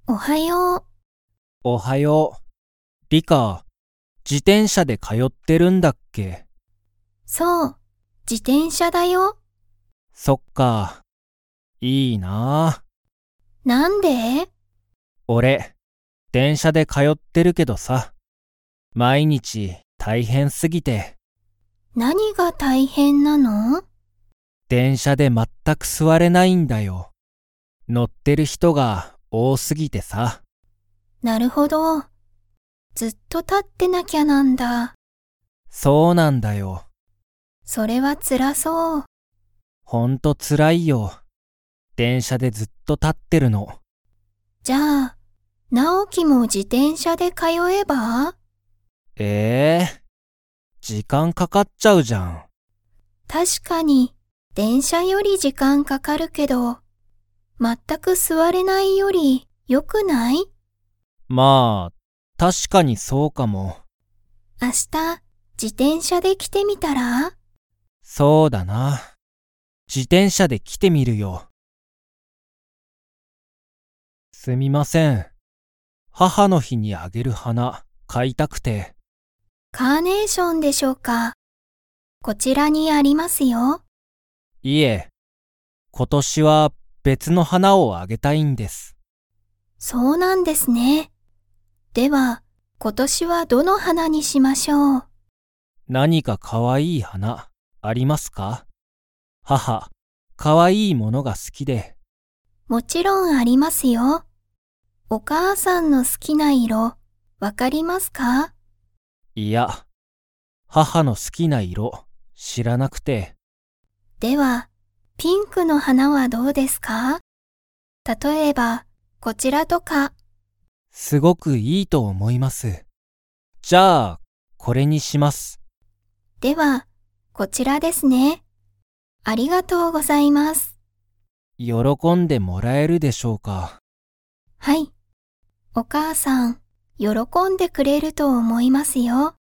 おはよう。 おはよう。リカ、自転車で通ってるんだっけ？ そう、自転車だよ。 そっか。いいなあ。 なんで？ 俺、電車で通ってるけどさ、毎日大変すぎて、 何が大変なの？ 電車で全く座れないんだよ。乗ってる人が多すぎてさ。 なるほど。ずっと立ってなきゃなんだ。 そうなんだよ。 それは辛そう。 ほんとつらいよ。電車でずっと立ってるの。 じゃあ、直樹も自転車で通えば？ 時間かかっちゃうじゃん。 確かに、電車より時間かかるけど、全く座れないより良くない？ まあ、確かにそうかも。 明日、自転車で来てみたら？ そうだな。自転車で来てみるよ。すみません。母の日にあげる花、買いたくて。 カーネーションでしょうか？こちらにありますよ。 いえ、今年は別の花をあげたいんです。 そうなんですね。では、今年はどの花にしましょう？ 何かかわいい花、ありますか？母、かわいいものが好きで。 もちろんありますよ。お母さんの好きな色、わかりますか？ いや、母の好きな色、知らなくて。 では、ピンクの花はどうですか？例えば、こちらとか。 すごくいいと思います。じゃあ、これにします。 では、こちらですね。ありがとうございます。 喜んでもらえるでしょうか？ はい。お母さん、喜んでくれると思いますよ。